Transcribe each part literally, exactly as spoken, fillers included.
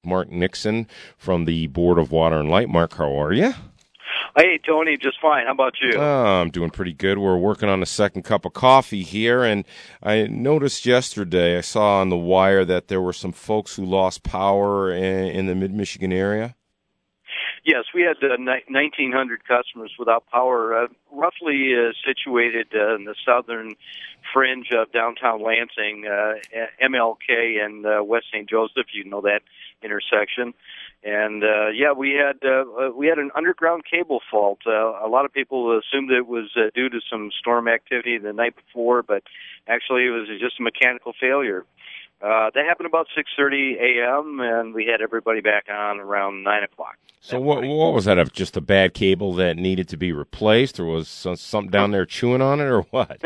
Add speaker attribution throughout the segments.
Speaker 1: Mark Nixon from the Board of Water and Light. Mark, how are you?
Speaker 2: Hey, Tony, just fine. How about you?
Speaker 1: Oh, I'm doing pretty good. We're working on the second cup of coffee here, and I noticed yesterday, I saw on the wire that there were some folks who lost power in, in the mid-Michigan area.
Speaker 2: Yes, we had uh, nineteen hundred customers without power, uh, roughly uh, situated uh, in the southern fringe of downtown Lansing, uh, M L K and uh, West Saint Joseph. You know that intersection. And uh, yeah, we had uh, we had an underground cable fault. Uh, a lot of people assumed it was uh, due to some storm activity the night before, but actually it was just a mechanical failure. Uh, that happened about six thirty a.m., and we had everybody back on around nine o'clock.
Speaker 1: So what, what was that, just a bad cable that needed to be replaced, or was some, something down there chewing on it, or what?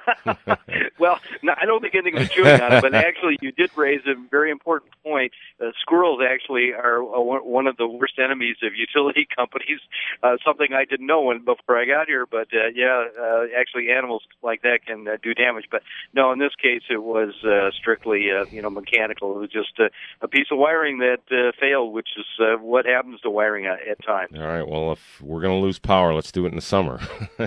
Speaker 2: Well, no, I don't think anything was chewing on it, but actually you did raise a very important point. Uh, squirrels actually are uh, one of the worst enemies of utility companies, uh, something I didn't know when, before I got here, but uh, yeah, uh, actually animals like that can uh, do damage. But no, in this case it was uh, strictly uh, you know, mechanical. It was just uh, a piece of wiring that uh, failed, which is uh, what happens to wiring at, at times.
Speaker 1: All right, well, if we're going to lose power, let's do it in the summer.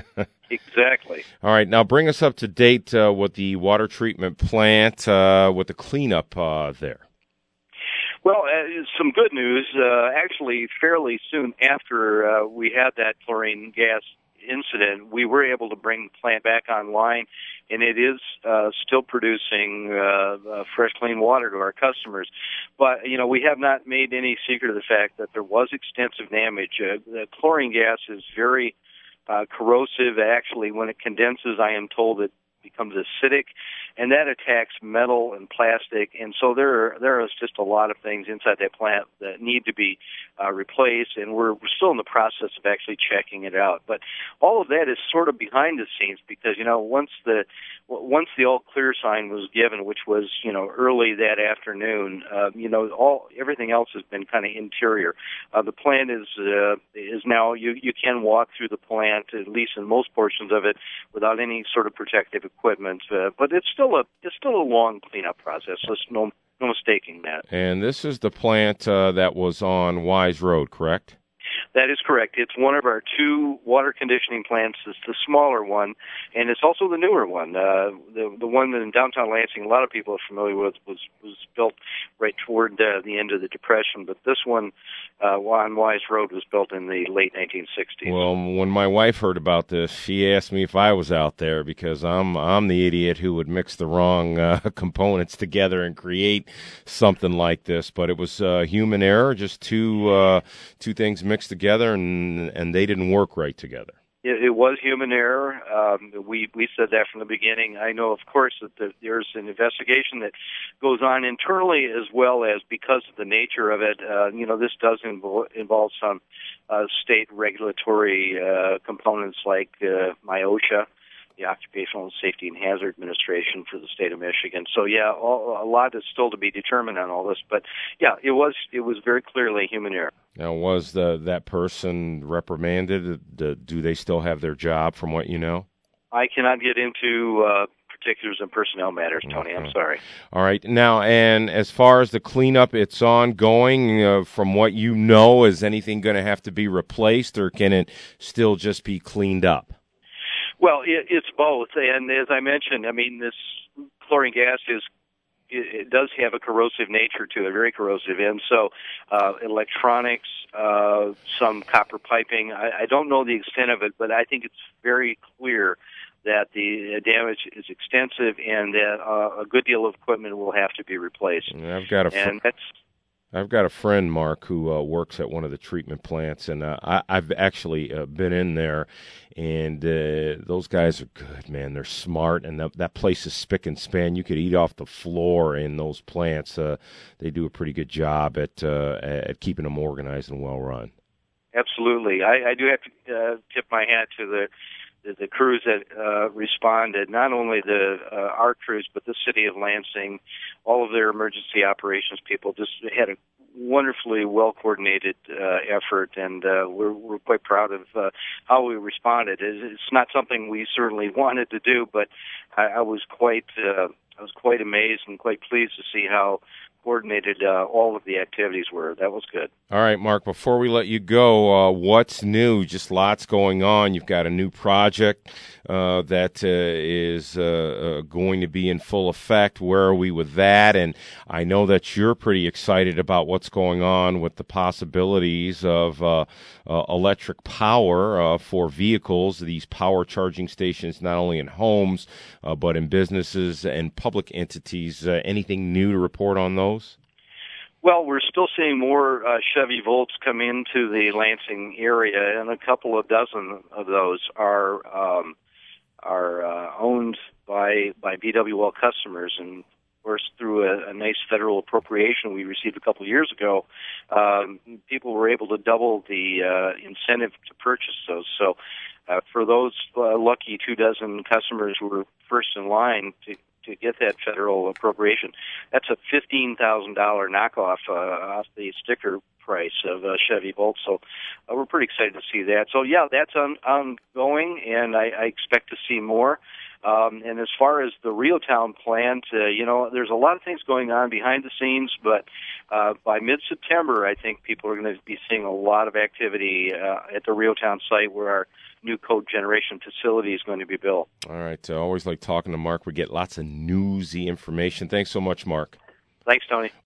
Speaker 2: Exactly.
Speaker 1: All right, now bring us up to date uh, with the water treatment plant, uh, with the cleanup uh, there.
Speaker 2: Well, uh, some good news. Uh, actually, fairly soon after uh, we had that chlorine gas incident, we were able to bring the plant back online, and it is uh, still producing uh, uh, fresh, clean water to our customers. But, you know, we have not made any secret of the fact that there was extensive damage. Uh, the chlorine gas is very uh, corrosive. Actually, when it condenses, I am told it becomes acidic, and that attacks metal and plastic. And so there are, there is just a lot of things inside that plant that need to be uh, replaced, and we're, we're still in the process of actually checking it out. But all of that is sort of behind the scenes because, you know, once the once the all clear sign was given, which was, you know, early that afternoon, uh, you know, all everything else has been kind of interior. Uh, the plant is uh, is now you you can walk through the plant, at least in most portions of it, without any sort of protective equipment. Uh, but it's still a it's still a long cleanup process. There's no no mistaking that.
Speaker 1: And this is the plant uh, that was on Wise Road, correct?
Speaker 2: That is correct. It's one of our two water conditioning plants. It's the smaller one, and it's also the newer one. Uh, the the one in downtown Lansing, a lot of people are familiar with, was was built right toward uh, the end of the Depression. But this one uh, on Wise Road was built in the late nineteen sixties.
Speaker 1: Well, when my wife heard about this, she asked me if I was out there because I'm I'm the idiot who would mix the wrong uh, components together and create something like this. But it was uh, human error, just two uh, two things mixed together, and and they didn't work right together.
Speaker 2: It, it was human error. Um, we we said that from the beginning. I know, of course, that the, there's an investigation that goes on internally as well as because of the nature of it. Uh, you know, this does involve, involve some uh, state regulatory uh, components like uh, MIOSHA, the Occupational Safety and Hazard Administration for the state of Michigan. So yeah, all, a lot is still to be determined on all this, but yeah, it was it was very clearly human error.
Speaker 1: Now, was the that person reprimanded? Do they still have their job, from what you know?
Speaker 2: I cannot get into uh, particulars and personnel matters, Tony.
Speaker 1: Okay.
Speaker 2: I'm sorry.
Speaker 1: All right. Now, and as far as the cleanup, it's ongoing. Uh, from what you know, is anything going to have to be replaced, or can it still just be cleaned up?
Speaker 2: Well, it, it's both, and as I mentioned, I mean, this chlorine gas is it, it does have a corrosive nature to it, very corrosive, and so uh, electronics, uh, some copper piping. I, I don't know the extent of it, but I think it's very clear that the damage is extensive and that uh, a good deal of equipment will have to be replaced.
Speaker 1: And I've got a fr-
Speaker 2: and that's.
Speaker 1: I've got a friend, Mark, who uh, works at one of the treatment plants, and uh, I, I've actually uh, been in there, and uh, those guys are good, man. They're smart, and that, that place is spick and span. You could eat off the floor in those plants. Uh, they do a pretty good job at uh, at keeping them organized and well run.
Speaker 2: Absolutely. I, I do have to uh, tip my hat to the the, the crews that uh, responded, not only the uh, our crews, but the city of Lansing, all of their emergency operations people just had a wonderfully well-coordinated uh, effort, and uh, we're, we're quite proud of uh, how we responded. It's not something we certainly wanted to do, but I, I was quite uh, I was quite amazed and quite pleased to see how coordinated uh, all of the activities were. That was good.
Speaker 1: All right, Mark, before we let you go, uh, what's new? Just lots going on. You've got a new project uh, that uh, is uh, uh, going to be in full effect. Where are we with that? And I know that you're pretty excited about what's going on with the possibilities of uh, uh, electric power uh, for vehicles, these power charging stations, not only in homes, uh, but in businesses and public entities. Uh, anything new to report on those?
Speaker 2: Well, we're still seeing more uh, Chevy Volts come into the Lansing area, and a couple of dozen of those are um, are uh, owned by by B W L customers. And of course, through a, a nice federal appropriation we received a couple of years ago, um, people were able to double the uh, incentive to purchase those. So, uh, for those uh, lucky two dozen customers who were first in line to to get that federal appropriation, that's a fifteen thousand dollars knockoff uh, off the sticker price of uh, Chevy Volt. So uh, we're pretty excited to see that. So, yeah, that's on, ongoing, and I, I expect to see more. Um, and as far as the Reeltown plant, uh, you know, there's a lot of things going on behind the scenes, but uh, by mid-September, I think people are going to be seeing a lot of activity uh, at the Reeltown site where our new code generation facility is going to be built.
Speaker 1: All right. I uh, always like talking to Mark. We get lots of newsy information. Thanks so much, Mark.
Speaker 2: Thanks, Tony.